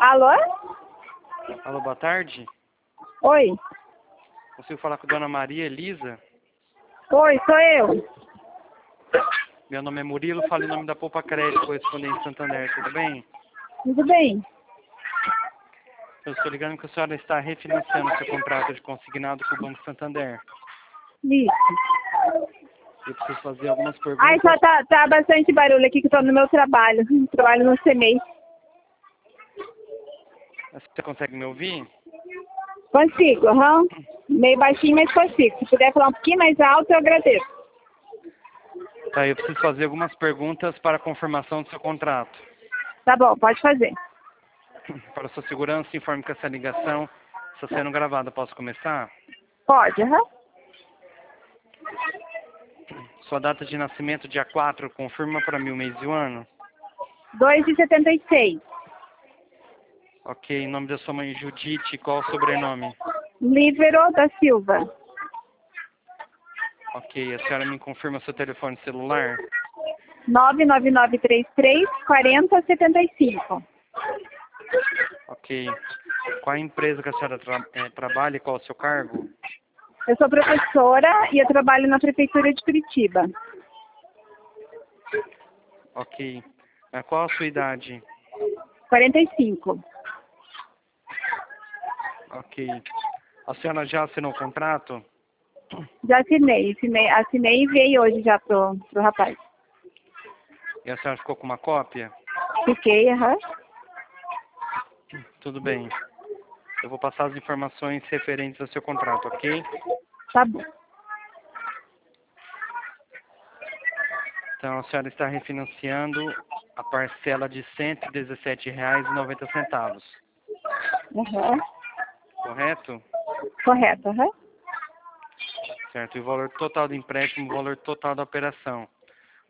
Alô? Alô, boa tarde. Oi. Consigo falar com a dona Maria Elisa? Oi, sou eu. Meu nome é Murilo, falo em nome da Poupa Crédito, correspondente Santander, tudo bem? Tudo bem? Eu estou ligando que a senhora está refinanciando seu contrato de consignado com o Banco Santander. Isso. Eu preciso fazer algumas Ai, perguntas. só tá bastante barulho aqui que eu tô no meu trabalho. Trabalho no CEMEI. Você consegue me ouvir? Consigo, aham. Meio baixinho, mas consigo. Se puder falar um pouquinho mais alto, eu agradeço. Tá, eu preciso fazer algumas perguntas para a confirmação do seu contrato. Tá bom, pode fazer. Para sua segurança, informe que essa ligação está sendo gravada. Posso começar? Pode, aham. Sua data de nascimento, dia 4, confirma para mim o mês e o ano? 2,76. Ok, nome da sua mãe, Judite, qual o sobrenome? Lívero da Silva. Ok, a senhora me confirma seu telefone celular? 99933 4075. Ok. Qual a empresa que a senhora trabalha e qual o seu cargo? Eu sou professora e eu trabalho na Prefeitura de Curitiba. Ok. Qual a sua idade? 45. Ok. A senhora já assinou o contrato? Já assinei e enviei hoje já pro rapaz. E a senhora ficou com uma cópia? Fiquei, aham. Tudo bem. Eu vou passar as informações referentes ao seu contrato, ok? Tá bom. Então, a senhora está refinanciando a parcela de R$ 117,90, Aham. correto? Correto, aham. Certo. E o valor total do empréstimo, o valor total da operação, R$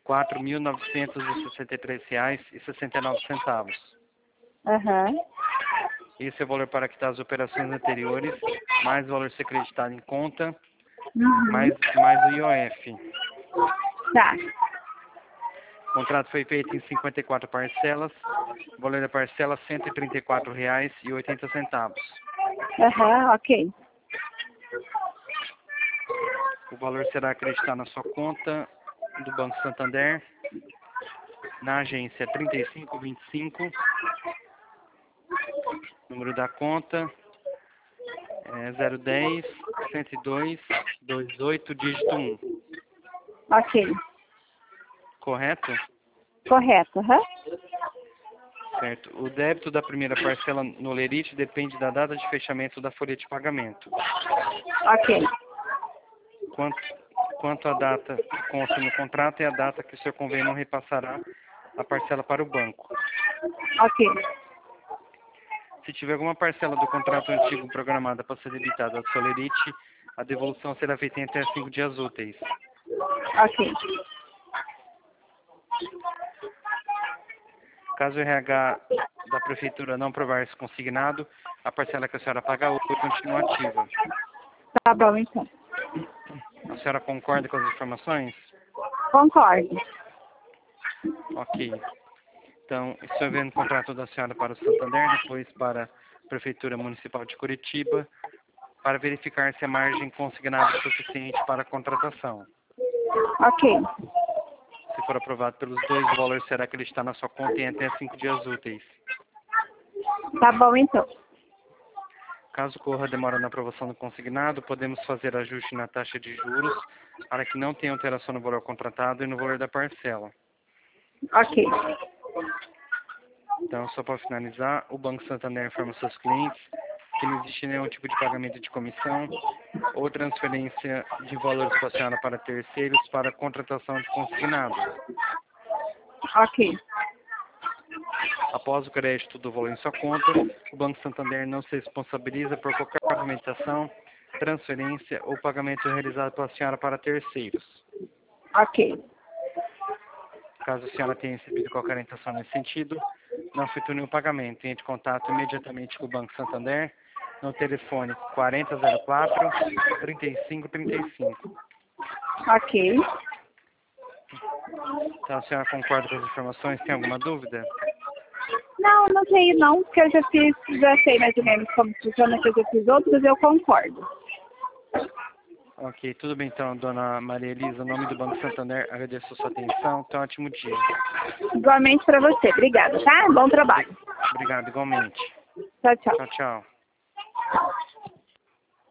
4.963,69. Aham. Esse é o valor para quitar as operações anteriores, mais o valor ser creditado em conta, Uhum. mais o IOF. Tá. O contrato foi feito em 54 parcelas, o valor da parcela R$ 134,80. Aham, ok. O valor será acreditado na sua conta do Banco Santander, na agência 3525, número da conta é 010 102 28, dígito 1. Ok. Correto? Correto, aham. Certo. O débito da primeira parcela no Lerite depende da data de fechamento da folha de pagamento. Ok. Quanto à data que consta no contrato, é a data que o seu convênio repassará a parcela para o banco. Ok. Se tiver alguma parcela do contrato antigo programada para ser debitada ao Solerite, a devolução será feita em até 5 dias úteis. Ok. Caso o RH da Prefeitura não aprovar esse consignado, a parcela que a senhora paga hoje continua ativa. Tá bom, então. A senhora concorda com as informações? Concordo. Ok. Então, estou enviando o contrato da senhora para o Santander, depois para a Prefeitura Municipal de Curitiba, para verificar se a margem consignada é suficiente para a contratação. Ok. Se for aprovado pelos dois, o valor será acreditado na sua conta em até 5 dias úteis. Tá bom, então. Caso ocorra demora na aprovação do consignado, podemos fazer ajuste na taxa de juros para que não tenha alteração no valor contratado e no valor da parcela. Ok. Então, só para finalizar, o Banco Santander informa seus clientes que não existe nenhum tipo de pagamento de comissão ou transferência de valores para a senhora para terceiros para a contratação de consignado. Ok. Após o crédito do valor em sua conta, o Banco Santander não se responsabiliza por qualquer movimentação, transferência ou pagamento realizado pela senhora para terceiros. Ok. Caso a senhora tenha recebido qualquer orientação nesse sentido, não efetue nenhum pagamento. Entre em contato imediatamente com o Banco Santander no telefone 4004-3535. Ok. Então, a senhora concorda com as informações? Tem alguma dúvida? Não, não sei não, porque eu já sei mais ou menos como funciona, que eu já fiz outros, eu concordo. Ok, tudo bem então, dona Maria Elisa, em nome do Banco Santander, agradeço a sua atenção, tenha um ótimo dia. Igualmente para você. Obrigada, tá? Bom trabalho. Obrigado, igualmente. Tchau, tchau. Tchau, tchau.